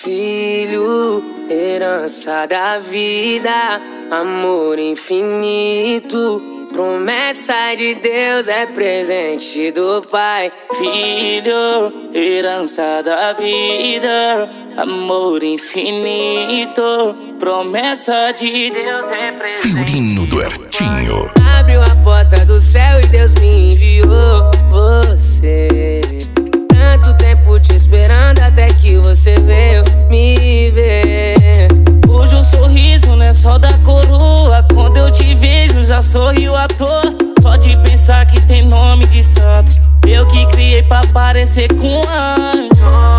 Filho, herança da vida, amor infinito, promessa de Deus, é presente do Pai. Filho, herança da vida, amor infinito, promessa de Deus, é presente. Figurino do Hertinho. Abriu a porta do céu e Deus me enviou você. Tanto tempo te esperando até que você veio me ver. Hoje o sorriso não é só da coroa, quando eu te vejo já sorrio à toa. Só de pensar que tem nome de santo, eu que criei pra parecer com um anjo.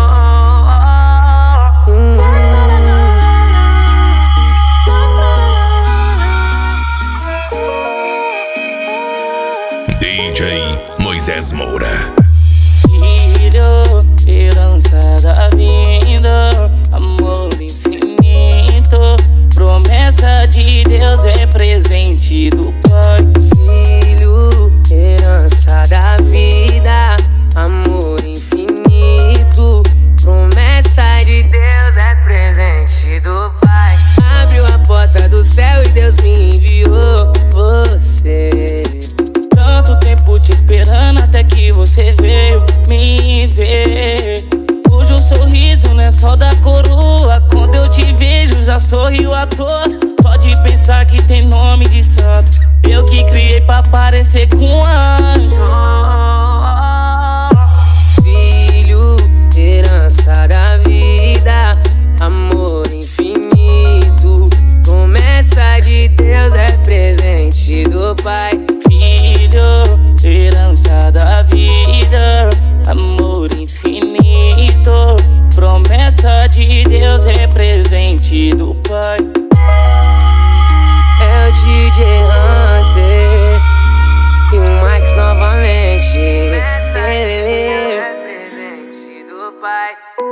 DJ Moisés Moura. Filho, herança da vida, amor infinito, promessa de Deus, é presente do Pai. Filho, herança da vida, amor infinito, promessa de Deus, é presente do Pai. Abriu a porta do céu e Deus me enviou você. Tanto tempo te esperando até que você veio me ver. Hoje o sorriso não é só da coroa, quando eu te vejo já sorrio à toa. Só de pensar que tem nome de santo, eu que criei pra parecer com um anjo. Filho, herança da vida, amor infinito, promessa de Deus, é presente do Pai. Filho, herança da vida, amor infinito, promessa de Deus, é presente do Pai. É o DJ Hunter e o Max novamente. É presente do Pai.